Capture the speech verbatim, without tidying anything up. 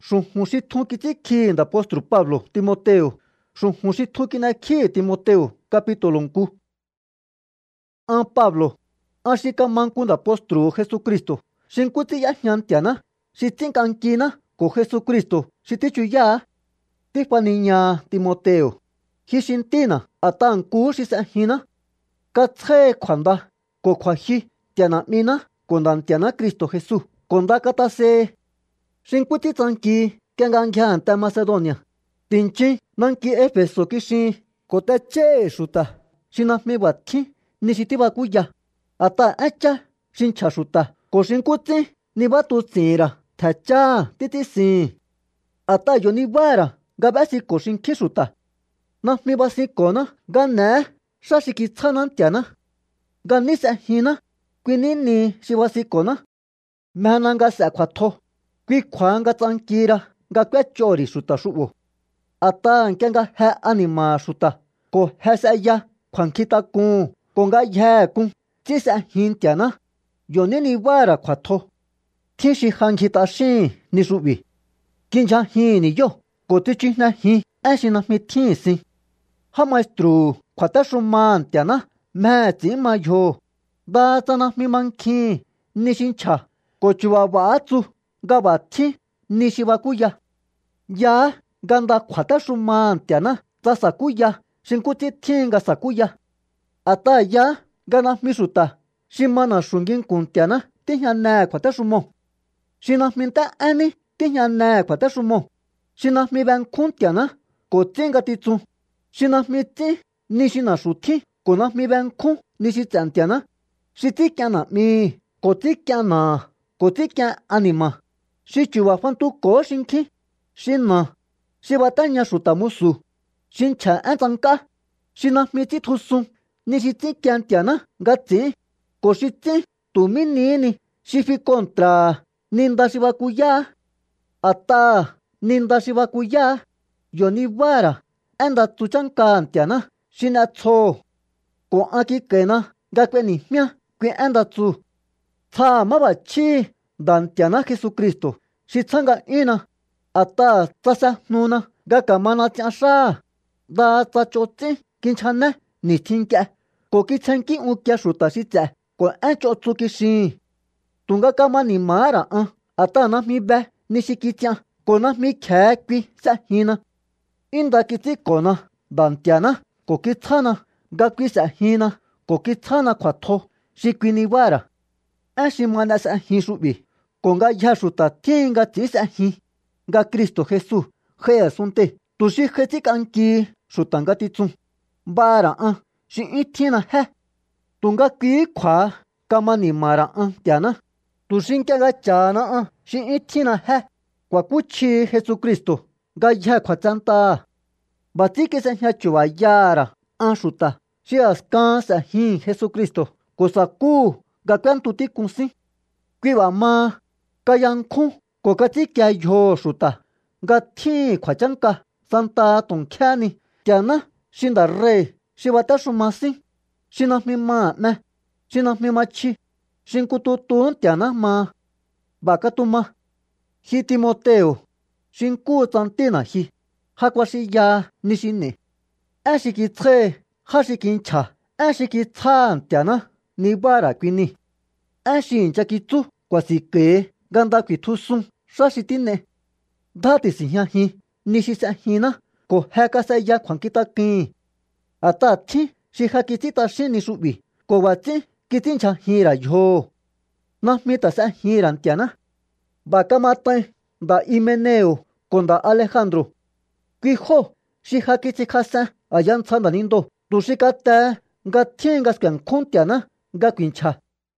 Xujun xi thun kitsi khi nda apóstol Pablo Timoteo. Xujun xi thun kina khi Timoteo capítulo nku. An Pablo. An xi kamanku nda apóstol Jesucristo. Xin kutsi ya hñan tiana. Xi tsinkankina ko Jesucristo. Xi tichuya. Tifaniña Timoteo. Hi xintina atan ku xi sehina. Katsje kjuanda ko kjuaji tiana mina kondan tiana Cristo Jesús. Konda katase. Xin kuti tsanki kengangian ta Macedonia. Tinchi nanki Efeso kixin ko teche xuta. Xinahmi batki ni xitiba kuya. Ata echa xin cha xuta. Ko xin kutsi ni batu tsira. Thacha titi sin. Ata yo ni bara gabasi ko xin ki xuta. Nahmi basi kona gane shashi ki tsanan tiana. Gani se hina. Kwini ni shibasi kona. Menanga se kwato. Kwi kwanga tsankira nga kwe chori xuta xubo. Ata nkenga he anima xuta. Ko he se ya kwankita kun. Ko nga ye kun. Tsi se hin tiana. Yo ni ni bara kwato. Tien shi hankita shin ni xubi. Kinja hin ni yo. Ko ti chihna hin. E shi na mi tien sin. Ha maestru kwata shuman tiana. Me tsi ma yo. Da tsana mi mankin. Ni shin cha. Ko chuwa watsu. Gaba ti ni shibakuya. Ya ganda kwata shuman tiana. Tsa sakuya. Shinkuti tinga sakuya. Ata ya gana mi xuta. Shimana shungin kun tiana. Tihya ne kwata shumon. Shina minta ani. Tihya ne kwata shumon. Shina mi ben kun tiana. Ko tinga titsu. Shina mi ti ni shina shuti. Ko na mi ben kun ni shi tsan tiana. Shiti kiana mi. Ko ti kiana. Ko ti kian anima. Shi chuwa fantu ko shinki. Shina. Shi batanya shuta musu. Shin cha an tsanka. Shina mi ti tusun. Ni shi ti kian tiana. Gatsi. Ko shi ti tu mi nini. Shi fi kontra. Ninda shi bakuya. Ata. Ninda shi bakuya. Yo ni bara. Enda tu chanka tiana. Shina tso. Ko aki kena. Gakwe ni mia. Kwe enda tu. Tsa mabachi. Dan tiana Jesucristo. Shi tsanga ina. Ata tsasa nuna. Gaka mana tiasha. Da tsa chotsi. Kinchane. Ni tinke. Ko ki tsenki ukia shuta shi tse. Ko en chotsu kishin. Tunga kama ni mara an. Ata na mi be. Ni shi kitia. Ko na mi khe kwi sa hina. Inda kitsi kona. Dan tiana. Ko ki tsana. Gakwi sa hina. Ko ki tsana kwa to. Shi kwi ni wara. En shi mana sa hin shubi. Ko nga ya shuta tinga tsi sa hin. Nga Cristo Jesús. Hea sunte. Tu shi hetsi kanki. Shuta nga titsun. Bara an. Shi itina he. Tunga kwi kwa. Kama ni mara an tiana. Tu shi nke ga chana an. Shi itina he. Kwa kuchi Jesucristo. Nga ya kwa tsanta. Batsi ke se hia chuwa yara. An shuta. Shi askan sa hin Jesucristo. Ko saku. Ga kwantu ti kunsi. Kwi wa ma. Kayankun. Ko katsi kya yo shuta. Nga ti kwa chanka. Santa tonkyani. Tiana. Shinda rey. Shibata shumasi. Shina mi ma me. Shina mi ma chi. Shinkututun tiana ma. Baka tu ma. Hi Timoteo. Shinku tsantina hi. Hakwa shi ya nishine. Ashiki tse. Hashikin cha. Ashiki tsan tiana. Ni bara kwini. Ashin chakitsu. Kwa si ke. Ganda kwi tusun. Shashitine. Dati si hia hi. Nishi sa hina. Ko heka sa ya kwankita kin. Ata ti. Shi hakitita shini shubi. Ko watsi. Kitin cha hira yo. Na mita sa hiran tiana. Baka matay. Da Himeneo. Konda Alejandro. Kwiho. Shi hakiti kasa. Ayan tsanda nindo. Tu shi kate. Nga tiengas kyan kun tiana. Nga kwincha.